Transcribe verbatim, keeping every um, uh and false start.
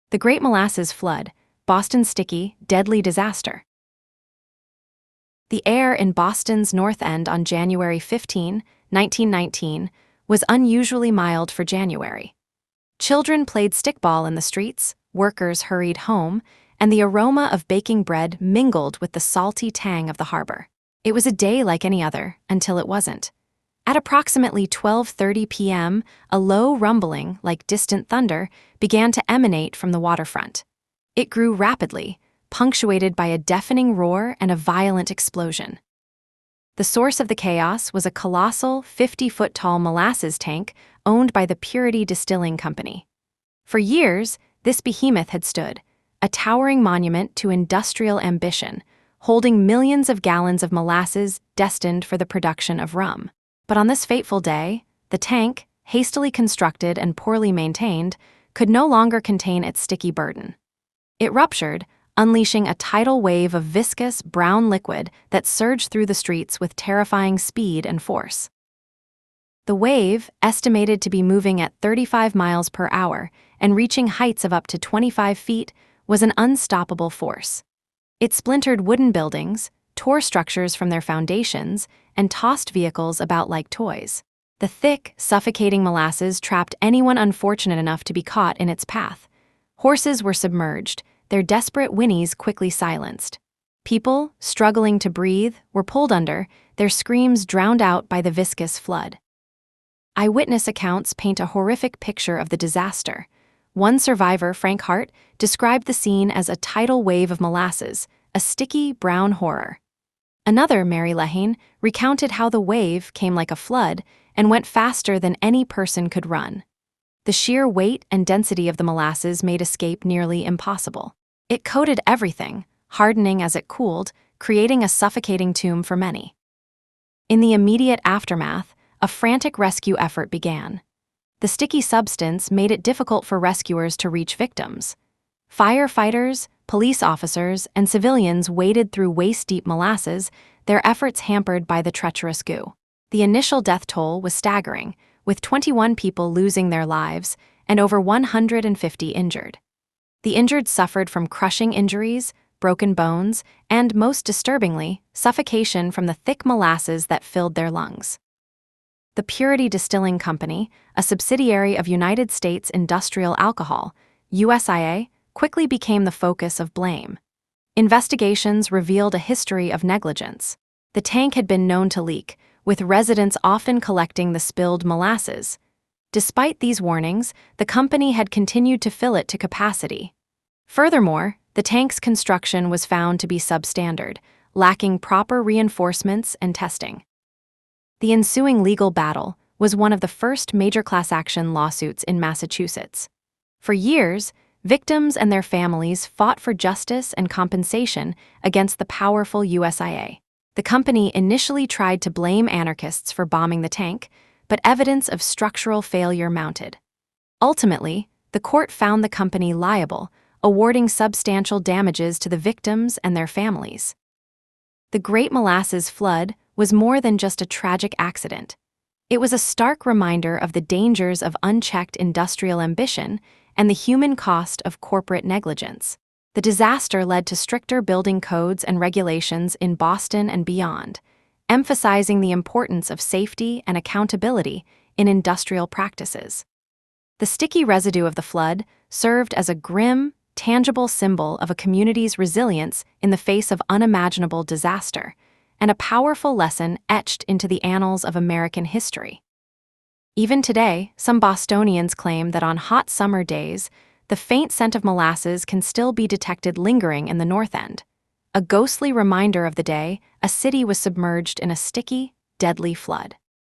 The Great Molasses Flood, Boston's sticky, deadly disaster. The air in Boston's North End on January fifteenth, nineteen nineteen, was unusually mild for January. Children played stickball in the streets, workers hurried home, and the aroma of baking bread mingled with the salty tang of the harbor. It was a day like any other, until it wasn't. At approximately twelve thirty p m, a low rumbling, like distant thunder, began to emanate from the waterfront. It grew rapidly, punctuated by a deafening roar and a violent explosion. The source of the chaos was a colossal, fifty-foot-tall molasses tank owned by the Purity Distilling Company. For years, this behemoth had stood, a towering monument to industrial ambition, holding millions of gallons of molasses destined for the production of rum. But on this fateful day, the tank, hastily constructed and poorly maintained, could no longer contain its sticky burden. It ruptured, unleashing a tidal wave of viscous, brown liquid that surged through the streets with terrifying speed and force. The wave, estimated to be moving at thirty-five miles per hour and reaching heights of up to twenty-five feet, was an unstoppable force. It splintered wooden buildings, tore structures from their foundations, and tossed vehicles about like toys. The thick, suffocating molasses trapped anyone unfortunate enough to be caught in its path. Horses were submerged, their desperate whinnies quickly silenced. People, struggling to breathe, were pulled under, their screams drowned out by the viscous flood. Eyewitness accounts paint a horrific picture of the disaster. One survivor, Frank Hart, described the scene as a tidal wave of molasses, a sticky, brown horror. Another, Mary Lehane, recounted how the wave came like a flood and went faster than any person could run. The sheer weight and density of the molasses made escape nearly impossible. It coated everything, hardening as it cooled, creating a suffocating tomb for many. In the immediate aftermath, a frantic rescue effort began. The sticky substance made it difficult for rescuers to reach victims. Firefighters, police officers, and civilians waded through waist-deep molasses, their efforts hampered by the treacherous goo. The initial death toll was staggering, with twenty-one people losing their lives and over one hundred fifty injured. The injured suffered from crushing injuries, broken bones, and, most disturbingly, suffocation from the thick molasses that filled their lungs. The Purity Distilling Company, a subsidiary of United States Industrial Alcohol, U S I A, quickly became the focus of blame. Investigations revealed a history of negligence. The tank had been known to leak, with residents often collecting the spilled molasses. Despite these warnings, the company had continued to fill it to capacity. Furthermore, the tank's construction was found to be substandard, lacking proper reinforcements and testing. The ensuing legal battle was one of the first major class action lawsuits in Massachusetts. For years, victims and their families fought for justice and compensation against the powerful U S I A. The company initially tried to blame anarchists for bombing the tank, but evidence of structural failure mounted. Ultimately, the court found the company liable, awarding substantial damages to the victims and their families. The Great Molasses Flood was more than just a tragic accident. It was a stark reminder of the dangers of unchecked industrial ambition and the human cost of corporate negligence. The disaster led to stricter building codes and regulations in Boston and beyond, emphasizing the importance of safety and accountability in industrial practices. The sticky residue of the flood served as a grim, tangible symbol of a community's resilience in the face of unimaginable disaster, and a powerful lesson etched into the annals of American history. Even today, some Bostonians claim that on hot summer days, the faint scent of molasses can still be detected lingering in the North End, a ghostly reminder of the day a city was submerged in a sticky, deadly flood.